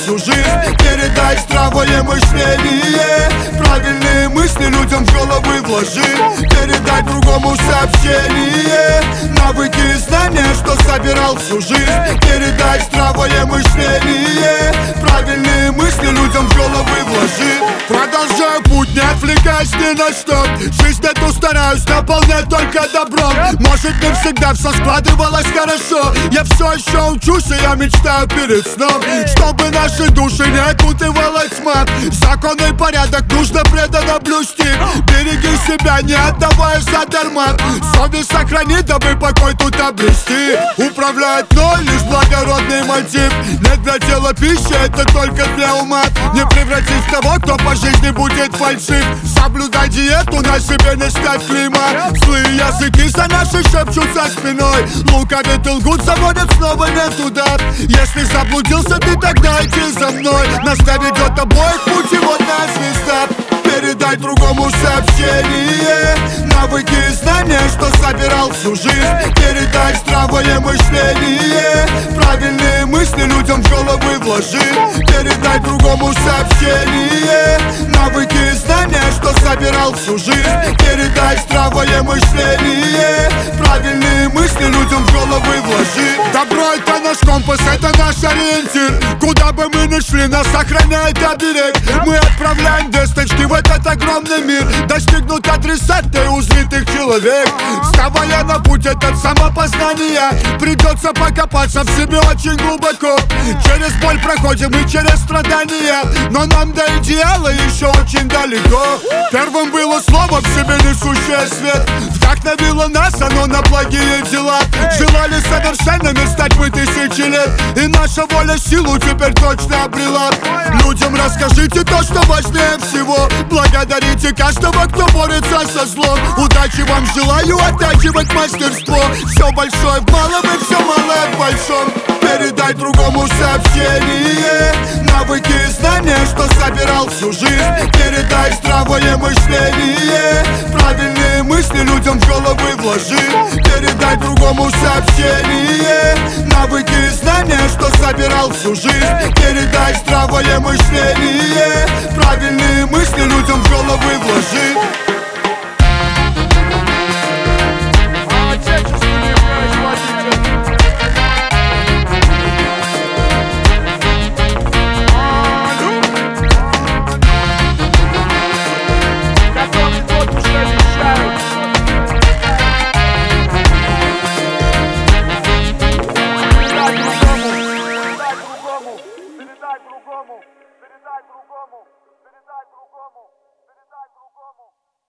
всю жизнь. Передай здравое мышление, правильные мысли людям в головы вложи. Передай другому сообщение, навыки и знания, что собирал всю жизнь. Передай здравое мышление, правильные мысли людям в головы вложи. Продолжаю путь, не отвлекаясь ни на что. Жизнь эту стараюсь наполнять только добром. Может, не всегда все складывалось хорошо. Я все еще учусь, и я мечтаю перед сном, чтобы наши души не окутывала тьма. Закон и порядок нужно преданно блюсти. Береги себя, не отдавая задарма. Совесть сохрани, дабы покой тут обрести. Управляет мной лишь благородный мотив. Нет для тела пищи, это только для ума. Не превратись в того, кто по жизни будет фальшив. Соблюдай диету, на себе не ставь клейма. Злые языки за наши шепчут за спиной. Лукавят и лгут, заводят снова не туда. Если заблудился ты, тогда иди за мной. Нас ведет обоих путь, и вот наша звезда. Передай другому сообщение, навыки и знания, что собирал всю жизнь. Передай здравое мышление, правильные мысли людям в головы вложи. Передай другому сообщение, навыки и знания, что собирал всю жизнь. Передай здравое мышление, правильные мысли людям в головы вложи. Добро — это наш компас, это наш ориентир. Куда бы мы ни шли, нас охраняет оберег. Мы отправляем весточки в этот огромный мир. Достигнут адреса, ты узритых человек. Вставая на путь этот самопознания, придется покопаться в себе очень глубоко. Через боль проходим и через страдания, но нам до идеала еще очень далеко. Первым было слово, в себе несущее свет. Вдохновило нас оно на благие дела. Желали совершенными стать мы тысячи лет, и наша воля силу теперь точно обрела. Людям расскажите то, что важнее всего. Благодарите каждого, кто борется со злом. Удачи вам желаю, оттачивать мастерство. Все большое в малом и все малое в большом. Передай другому сообщение, навыки и знания, что собирал всю жизнь. Передай здравое мышление, правильные мысли людям в головы вложи. Передай другому сообщение, навыки и знания, что собирал всю жизнь. Передай здравое мышление, правильные мысли людям в головы вложи. Передай другому.